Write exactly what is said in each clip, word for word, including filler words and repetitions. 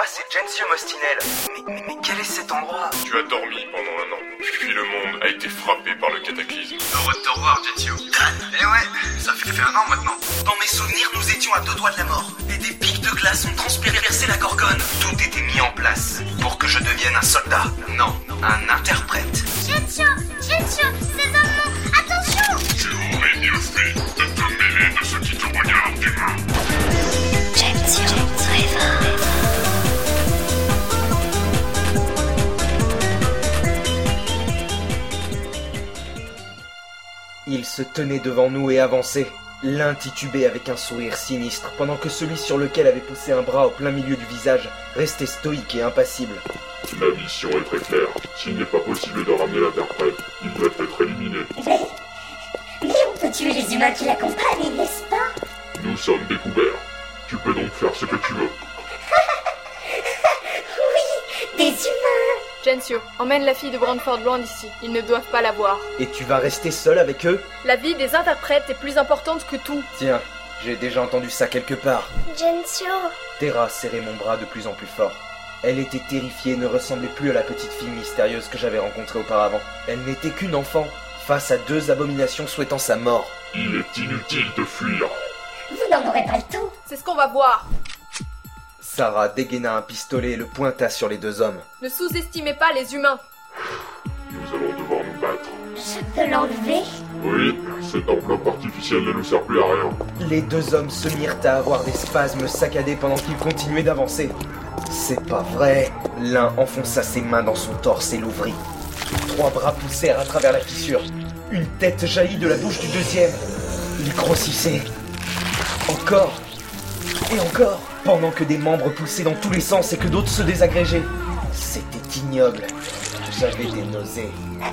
c'est Gensio Mostinel. Mais, mais, mais quel est cet endroit? Tu as dormi pendant un an, puis le monde a été frappé par le cataclysme. Heureux de te revoir, Gensio. Dan. Eh ouais, ça fait, fait un an maintenant. Dans mes souvenirs, nous étions à deux doigts de la mort. Et des pics de glace ont transpercé la Gorgone. Tout était mis en place pour que je devienne un soldat. Non, un interprète. Gensio, Gensio, ces hommes, attention! Tu aurais mieux fait de te mêler de ceux qui te regardent d'humain. Gensio, Trevor. Il se tenait devant nous et avançait, l'un titubé avec un sourire sinistre, pendant que celui sur lequel avait poussé un bras au plein milieu du visage restait stoïque et impassible. La mission est très claire. S'il n'est pas possible de ramener l'interprète, il doit être éliminé. Mais... Mais on peut tuer les humains qui l'accompagnent, n'est-ce pas? Nous sommes découverts. Tu peux donc faire ce que tu veux. Oui, des humains. Gensio, emmène la fille de Brantford loin d'ici. Ils ne doivent pas la voir. Et tu vas rester seul avec eux? La vie des interprètes est plus importante que tout. Tiens, j'ai déjà entendu ça quelque part. Gensio. Terra serrait mon bras de plus en plus fort. Elle était terrifiée et ne ressemblait plus à la petite fille mystérieuse que j'avais rencontrée auparavant. Elle n'était qu'une enfant, face à deux abominations souhaitant sa mort. Il est inutile de fuir. Vous n'en aurez pas le tout. C'est ce qu'on va voir. Sarah dégaina un pistolet et le pointa sur les deux hommes. Ne sous-estimez pas les humains. Nous allons devoir nous battre. Je peux l'enlever? Oui, cette enveloppe artificielle ne nous sert plus à rien. Les deux hommes se mirent à avoir des spasmes saccadés pendant qu'ils continuaient d'avancer. C'est pas vrai. L'un enfonça ses mains dans son torse et l'ouvrit. Trois bras poussèrent à travers la fissure. Une tête jaillit de la bouche du deuxième. Il grossissait. Encore. Et encore. Pendant que des membres poussaient dans tous les sens et que d'autres se désagrégeaient. C'était ignoble. J'avais des nausées.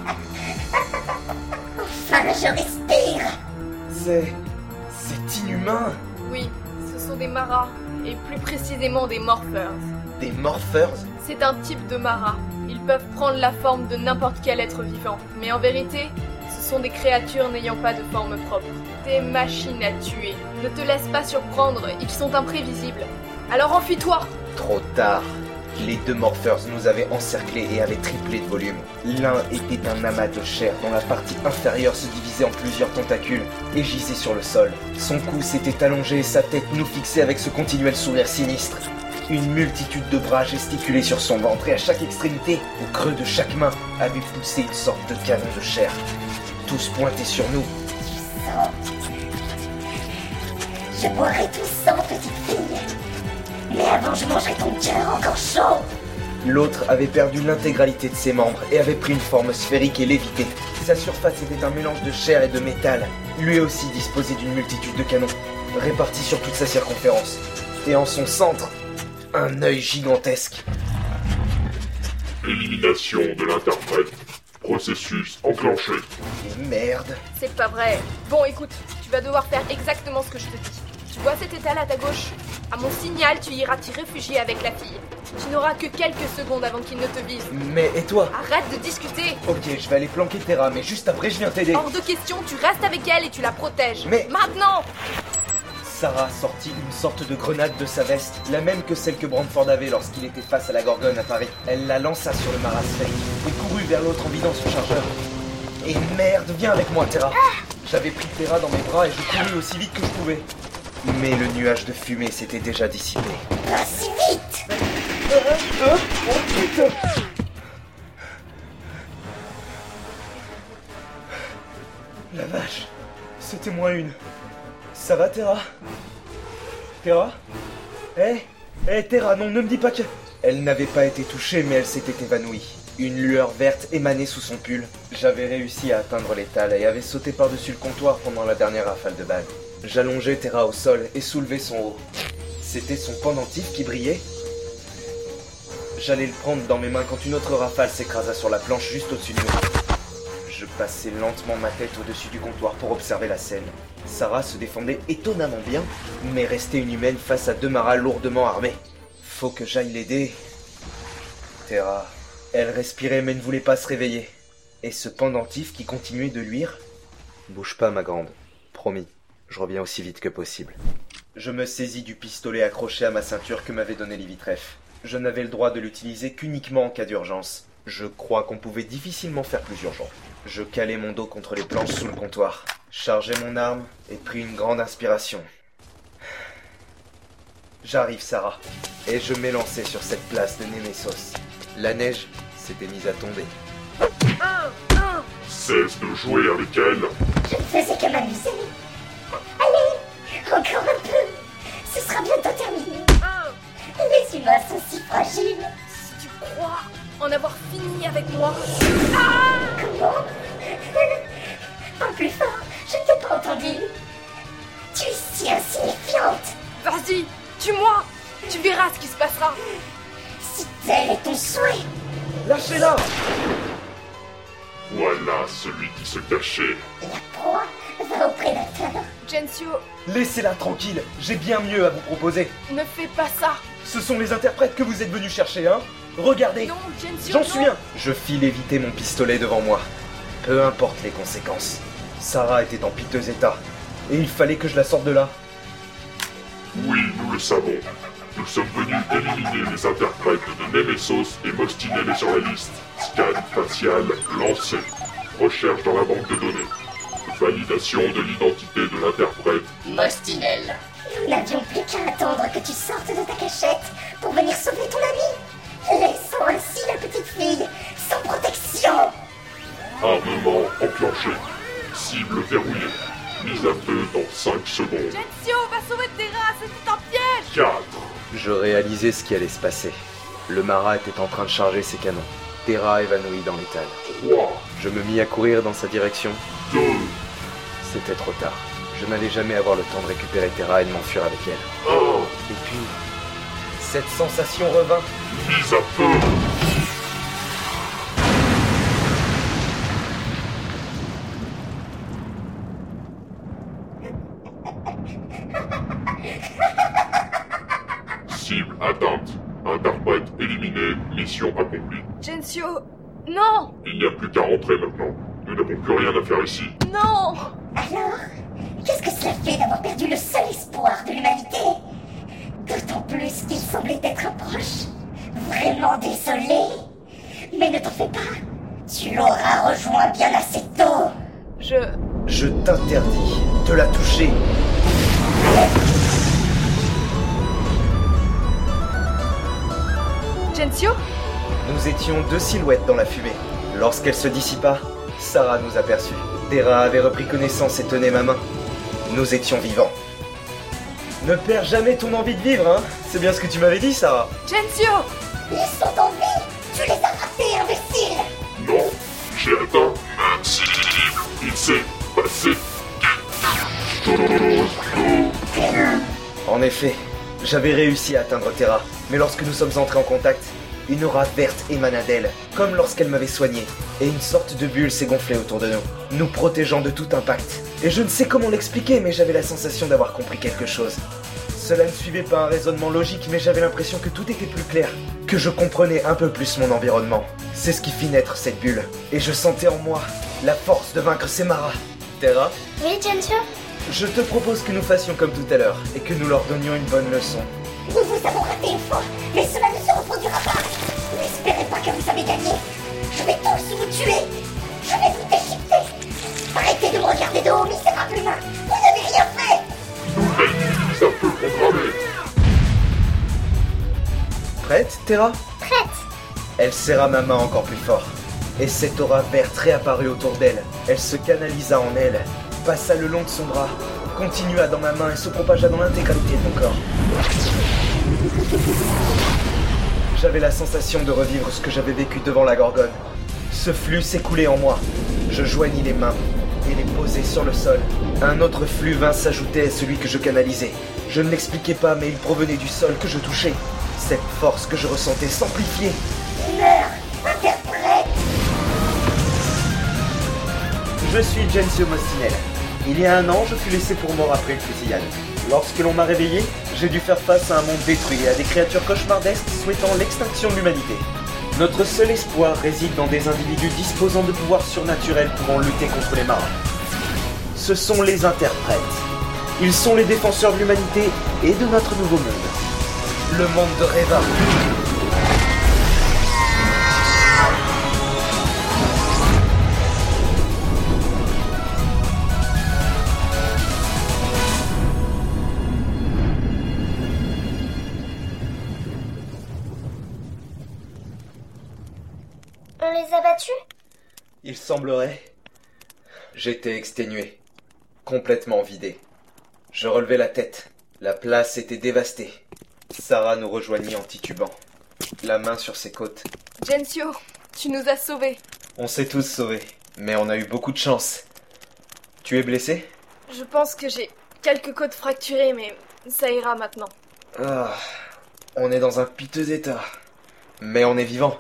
Enfin, je respire. C'est... c'est inhumain. Oui, ce sont des maras, et plus précisément des morphers. Des morphers? C'est un type de maras. Ils peuvent prendre la forme de n'importe quel être vivant. Mais en vérité, ce sont des créatures n'ayant pas de forme propre. Des machines à tuer. Ne te laisse pas surprendre, ils sont imprévisibles. Alors enfuis-toi! Trop tard. Les deux morphers nous avaient encerclés et avaient triplé de volume. L'un était un amas de chair dont la partie inférieure se divisait en plusieurs tentacules et gisait sur le sol. Son cou s'était allongé et sa tête nous fixait avec ce continuel sourire sinistre. Une multitude de bras gesticulaient sur son ventre et à chaque extrémité, au creux de chaque main, avait poussé une sorte de canon de chair. Tous pointés sur nous. Du sang. Je boirai tout sang, petite fille. Mais avant, je mangerai ton cœur encore chaud. L'autre avait perdu l'intégralité de ses membres et avait pris une forme sphérique et lévité. Sa surface était un mélange de chair et de métal. Lui aussi disposait d'une multitude de canons, répartis sur toute sa circonférence. Et en son centre, un œil gigantesque. Élimination de l'interprète. Processus enclenché. Et merde. C'est pas vrai. Bon, écoute, tu vas devoir faire exactement ce que je te dis. Tu vois cet étal à ta gauche? À mon signal, tu iras t'y réfugier avec la fille. Tu n'auras que quelques secondes avant qu'il ne te vise. Mais et toi? Arrête de discuter. Ok, je vais aller planquer Terra, mais juste après je viens t'aider. Hors de question, tu restes avec elle et tu la protèges. Mais- Maintenant! Sarah sortit une sorte de grenade de sa veste, la même que celle que Brantford avait lorsqu'il était face à la Gorgone à Paris. Elle la lança sur le maras sphérique et courut vers l'autre en vidant son chargeur. Et merde, viens avec moi, Terra. J'avais pris Terra dans mes bras et je courus aussi vite que je pouvais. Mais le nuage de fumée s'était déjà dissipé. Pas si vite. Ah, ah, oh putain! La vache, c'était moins une. Ça va, Terra? Terra? Hé? Hé, Terra, non, ne me dis pas que... Elle n'avait pas été touchée, mais elle s'était évanouie. Une lueur verte émanait sous son pull. J'avais réussi à atteindre l'étal et avait sauté par-dessus le comptoir pendant la dernière rafale de balles. J'allongeai Terra au sol et soulevai son haut. C'était son pendentif qui brillait. J'allais le prendre dans mes mains quand une autre rafale s'écrasa sur la planche juste au-dessus de nous. Je passai lentement ma tête au-dessus du comptoir pour observer la scène. Sarah se défendait étonnamment bien, mais restait une humaine face à deux maras lourdement armés. Faut que j'aille l'aider. Terra... Elle respirait mais ne voulait pas se réveiller. Et ce pendentif qui continuait de luire... Bouge pas, ma grande. Promis, je reviens aussi vite que possible. Je me saisis du pistolet accroché à ma ceinture que m'avait donné Livitreff. Je n'avais le droit de l'utiliser qu'uniquement en cas d'urgence. Je crois qu'on pouvait difficilement faire plus urgent. Je calai mon dos contre les planches sous le comptoir, chargeai mon arme et pris une grande inspiration. J'arrive, Sarah, et je m'élançai sur cette place de Nemesos. La neige s'était mise à tomber. Cesse de jouer avec elle. Je ne faisais que m'amuser. Allez, encore un peu. Ce sera bientôt terminé. Les humains sont si fragiles. Si tu crois en avoir fini avec moi... Comment? Parle plus fort, je ne t'ai pas entendu. Tu es si insignifiante. Vas-y, tue-moi. Tu verras ce qui se passera. Si tel est ton souhait. Lâchez-la! Voilà celui qui se cachait. La proie va au prédateur. Gensio, Laissez-la tranquille, j'ai bien mieux à vous proposer. ne fais pas ça. Ce sont les interprètes que vous êtes venus chercher, hein? Regardez! Non, Gensio, J'en non. suis un! Je fis léviter mon pistolet devant moi. Peu importe les conséquences. Sarah était en piteux état. Et il fallait que je la sorte de là. Oui, nous le savons. Nous sommes venus éliminer les interprètes de Nemesos et m'ostiner sur la liste. Scan facial lancé. Recherche dans la banque de données. Validation de l'identité de l'interprète. Mostinel. Nous n'avions plus qu'à attendre que tu sortes de ta cachette pour venir sauver ton ami. Laissons ainsi la petite fille sans protection. Armement enclenché. Cible verrouillée. Mise à feu dans cinq secondes. Gensio, va sauver Terra, c'était un piège. quatre. Je réalisais ce qui allait se passer. Le Mara était en train de charger ses canons. Terra évanouie dans l'étal. trois. Je me mis à courir dans sa direction. deux. C'était trop tard. Je n'allais jamais avoir le temps de récupérer Terra et de m'enfuir avec elle. un. Et puis, cette sensation revint. Mise à feu. Cible atteinte. Interprète éliminé. Mission accomplie. Gensio, non, Il n'y a plus qu'à rentrer maintenant. Nous n'avons plus rien à faire ici. non. Alors, qu'est-ce que cela fait d'avoir perdu le seul espoir de l'humanité? D'autant plus qu'il semblait être proche. Vraiment désolé. Mais ne t'en fais pas. Tu l'auras rejoint bien assez tôt. Je... Je t'interdis de la toucher. Gensio? Nous étions deux silhouettes dans la fumée. Lorsqu'elle se dissipa, Sarah nous aperçut. Terra avait repris connaissance et tenait ma main. Nous étions vivants. Ne perds jamais ton envie de vivre, hein? C'est bien ce que tu m'avais dit, Sarah. Gensio! Ils sont en vie. Tu les as ratés, imbécile. Non, j'ai atteint ma cible. Il s'est passé quelque chose. En effet, j'avais réussi à atteindre Terra, mais lorsque nous sommes entrés en contact, une aura verte émana d'elle, comme lorsqu'elle m'avait soigné, et une sorte de bulle s'est gonflée autour de nous, nous protégeant de tout impact. Et je ne sais comment l'expliquer, mais j'avais la sensation d'avoir compris quelque chose. Cela ne suivait pas un raisonnement logique, mais j'avais l'impression que tout était plus clair, que je comprenais un peu plus mon environnement. C'est ce qui fit naître cette bulle, et je sentais en moi la force de vaincre ces maras. Terra, Oui, Gensio? je te propose que nous fassions comme tout à l'heure, et que nous leur donnions une bonne leçon. Nous vous avons raté une fois, mais cela ne se reproduira pas. N'espérez pas que vous avez gagné. Je vais tous vous tuer. Je vais vous déchiqueter. Arrêtez de me regarder de haut, misérable humain. Vous n'avez rien fait. Nouvelle mise à feu programmée. Prête, Terra? Prête. Elle serra ma main encore plus fort. Et cette aura verte réapparut autour d'elle. Elle se canalisa en elle, passa le long de son bras, continua dans ma main et se propagea dans l'intégralité de mon corps. J'avais la sensation de revivre ce que j'avais vécu devant la Gorgone. Ce flux s'écoulait en moi. Je joignis les mains et les posai sur le sol. Un autre flux vint s'ajouter à celui que je canalisais. Je ne l'expliquais pas, mais il provenait du sol que je touchais. Cette force que je ressentais s'amplifiait. Meurs, interprète. Je suis Gensio Mostinel. Il y a un an, je fus laissé pour mort après une fusillade. Lorsque l'on m'a réveillé, j'ai dû faire face à un monde détruit et à des créatures cauchemardesques souhaitant l'extinction de l'humanité. Notre seul espoir réside dans des individus disposant de pouvoirs surnaturels pouvant lutter contre les marins. Ce sont les interprètes. Ils sont les défenseurs de l'humanité et de notre nouveau monde. Le monde de Reva. On les a battus? Il semblerait. J'étais exténué, complètement vidé. Je relevais la tête. La place était dévastée. Sarah nous rejoignit en titubant, la main sur ses côtes. Gensio, tu nous as sauvés. On s'est tous sauvés, mais on a eu beaucoup de chance. Tu es blessé? Je pense que j'ai quelques côtes fracturées, mais ça ira maintenant. Ah, on est dans un piteux état. Mais on est vivant.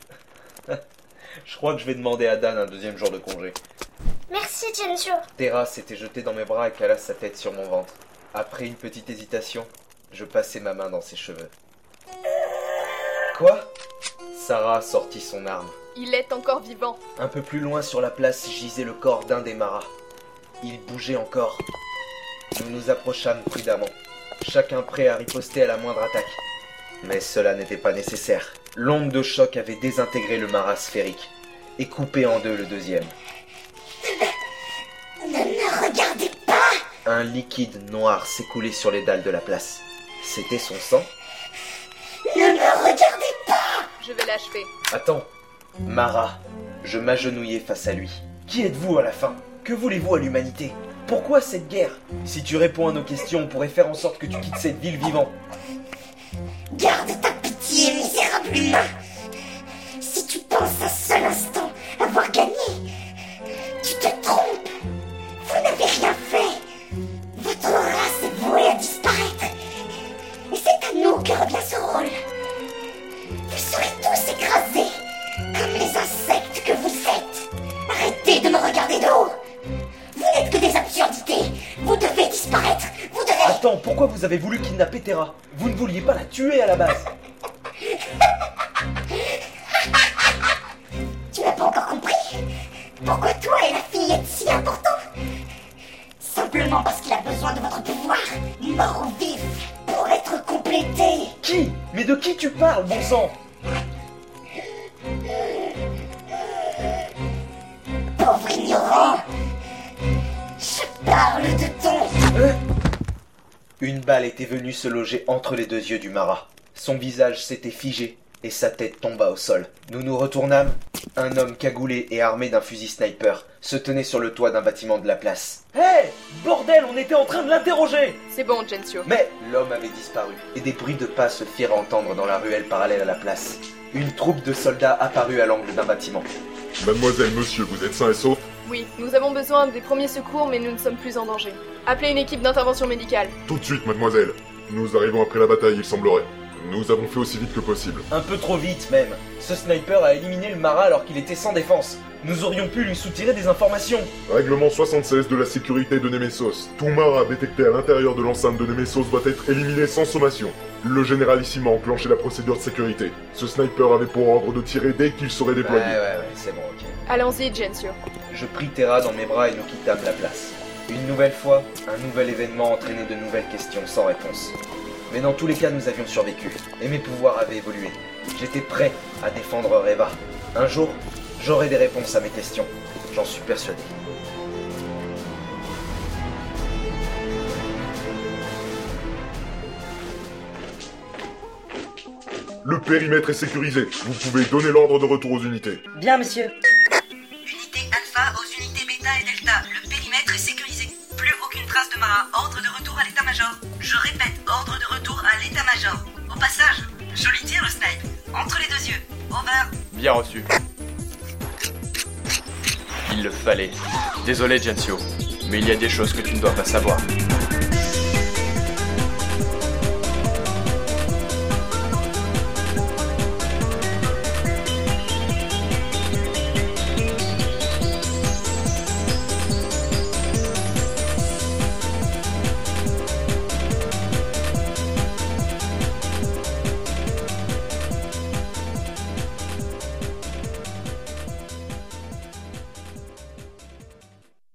Je crois que je vais demander à Dan un deuxième jour de congé. Merci, Gensio. Terra s'était jetée dans mes bras et cala sa tête sur mon ventre. Après une petite hésitation, je passai ma main dans ses cheveux. Quoi? Sarah sortit son arme. Il est encore vivant. Un peu plus loin sur la place gisait le corps d'un des maras. Il bougeait encore. Nous nous approchâmes prudemment, chacun prêt à riposter à la moindre attaque. Mais cela n'était pas nécessaire. L'onde de choc avait désintégré le maras sphérique et coupé en deux le deuxième. Ne me regardez pas! Un liquide noir s'écoulait sur les dalles de la place. C'était son sang? Ne me regardez pas! Je vais l'achever. Attends, Mara, je m'agenouillai face à lui. Qui êtes-vous à la fin? Que voulez-vous à l'humanité? Pourquoi cette guerre? Si tu réponds à nos questions, on pourrait faire en sorte que tu quittes cette ville vivant. Garde ta pitié, misérable humain! Si tu penses un seul instant avoir gagné, tu te trompes! Vous n'avez rien fait! Votre race est vouée à disparaître! Et c'est à nous que revient ce rôle! Vous serez tous écrasés, comme les insectes que vous êtes! Arrêtez de me regarder de haut! Vous n'êtes que des absurdités! Vous devez disparaître! Vous devez... Attends, pourquoi vous avez voulu kidnapper Terra? Vous ne vouliez pas la tuer à la base. Tu n'as pas encore compris? Pourquoi toi et la fille êtes si importants? Simplement parce qu'il a besoin de votre pouvoir, mort ou vif, pour être complété. Qui? Mais de qui tu parles, bon sang? Pauvre ignorant! Je parle de ton... Hein? Une balle était venue se loger entre les deux yeux du marat. Son visage s'était figé et sa tête tomba au sol. Nous nous retournâmes. Un homme cagoulé et armé d'un fusil sniper se tenait sur le toit d'un bâtiment de la place. Hé! Hey, bordel, on était en train de l'interroger! C'est bon, Gensio. Mais l'homme avait disparu et des bruits de pas se firent entendre dans la ruelle parallèle à la place. Une troupe de soldats apparut à l'angle d'un bâtiment. Mademoiselle, monsieur, vous êtes sain et sauf? Oui, nous avons besoin des premiers secours, mais nous ne sommes plus en danger. Appelez une équipe d'intervention médicale. Tout de suite, mademoiselle. Nous arrivons après la bataille, il semblerait. Nous avons fait aussi vite que possible. Un peu trop vite même. Ce sniper a éliminé le marat alors qu'il était sans défense. Nous aurions pu lui soutirer des informations. Règlement soixante-seize de la sécurité de Nemesos. Tout marat détecté à l'intérieur de l'enceinte de Nemesos doit être éliminé sans sommation. Le généralissime a enclenché la procédure de sécurité. Ce sniper avait pour ordre de tirer dès qu'il serait déployé. Ouais, ouais, ouais, c'est bon, ok. Allons-y, Gensio. Je pris Terra dans mes bras et nous quittâmes la place. Une nouvelle fois, un nouvel événement entraînait de nouvelles questions sans réponse. Mais dans tous les cas, nous avions survécu, et mes pouvoirs avaient évolué. J'étais prêt à défendre Reva. Un jour, j'aurai des réponses à mes questions. J'en suis persuadé. Le périmètre est sécurisé. Vous pouvez donner l'ordre de retour aux unités. Bien, monsieur. Unité Alpha aux unités Beta et Delta. Le périmètre est sécurisé. Plus aucune trace de Mara. Ordre de retour à l'état-major. Je répète, ordre de retour à l'état-major. Au passage, joli tir le snipe. Entre les deux yeux. Over. Bien reçu. Il le fallait. Désolé, Gensio, mais il y a des choses que tu ne dois pas savoir.